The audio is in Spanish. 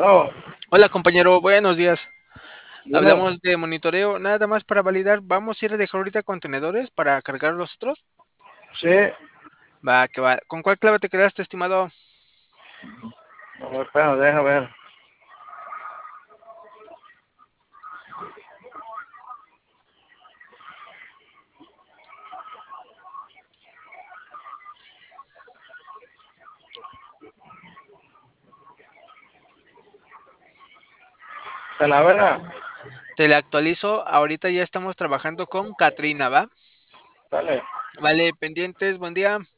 Oh, Hola compañero, buenos días. dime. Hablamos de monitoreo, nada más para validar. ¿Vamos a ir a dejar ahorita contenedores para cargar los otros? Sí, Va, que va. ¿Con cuál clave te quedaste, estimado? a ver, espera, deja ver. Talavera, Te la actualizo. Ahorita ya estamos trabajando con Katrina, ¿va? dale. Vale, pendientes, buen día.